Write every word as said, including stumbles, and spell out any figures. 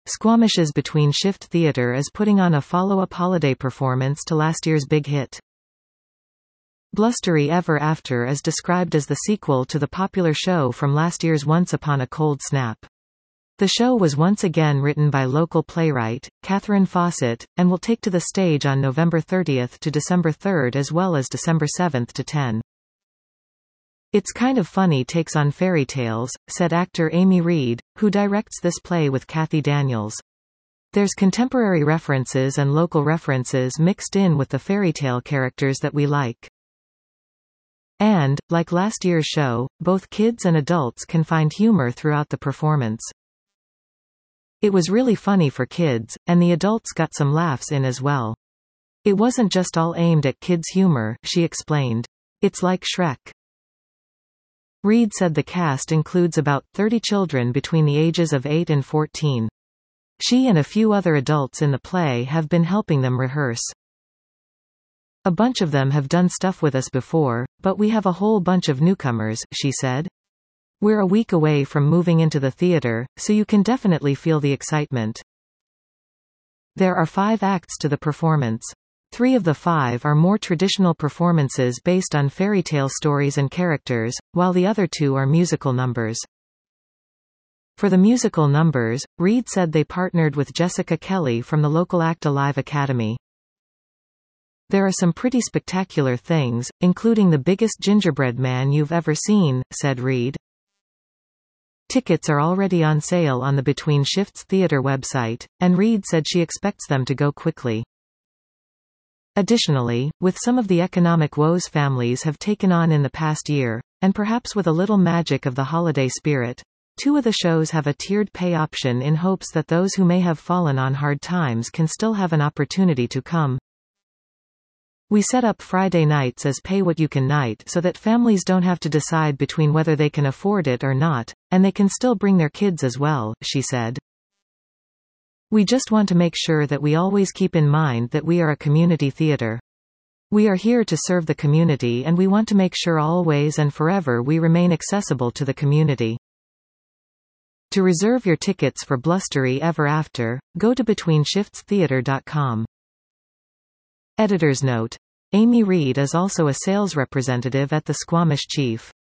Squamish's Between Shift Theatre is putting on a follow-up holiday performance to last year's big hit. Blustery Ever After is described as the sequel to the popular show from last year's Once Upon a Cold Snap. The show was once again written by local playwright, Catherine Fawcett, and will take to the stage on November thirtieth to December third as well as December seventh to tenth. It's kind of funny takes on fairy tales, said actor Amy Reed, who directs this play with Kathy Daniels. There's contemporary references and local references mixed in with the fairy tale characters that we like. And, like last year's show, both kids and adults can find humor throughout the performance. It was really funny for kids, and the adults got some laughs in as well. It wasn't just all aimed at kids' humor, she explained. It's like Shrek. Reed said the cast includes about thirty children between the ages of eight and fourteen. She and a few other adults in the play have been helping them rehearse. A bunch of them have done stuff with us before, but we have a whole bunch of newcomers, she said. We're a week away from moving into the theater, so you can definitely feel the excitement. There are five acts to the performance. Three of the five are more traditional performances based on fairy tale stories and characters, while the other two are musical numbers. For the musical numbers, Reed said they partnered with Jessica Kelly from the local Act Alive Academy. There are some pretty spectacular things, including the biggest gingerbread man you've ever seen, said Reed. Tickets are already on sale on the Between Shifts Theatre website, and Reed said she expects them to go quickly. Additionally, with some of the economic woes families have taken on in the past year, and perhaps with a little magic of the holiday spirit, two of the shows have a tiered pay option in hopes that those who may have fallen on hard times can still have an opportunity to come. We set up Friday nights as Pay What You Can night so that families don't have to decide between whether they can afford it or not, and they can still bring their kids as well, she said. We just want to make sure that we always keep in mind that we are a community theater. We are here to serve the community and we want to make sure always and forever we remain accessible to the community. To reserve your tickets for Blustery Ever After, go to between shifts theatre dot com. Editor's note. Amy Reed is also a sales representative at the Squamish Chief.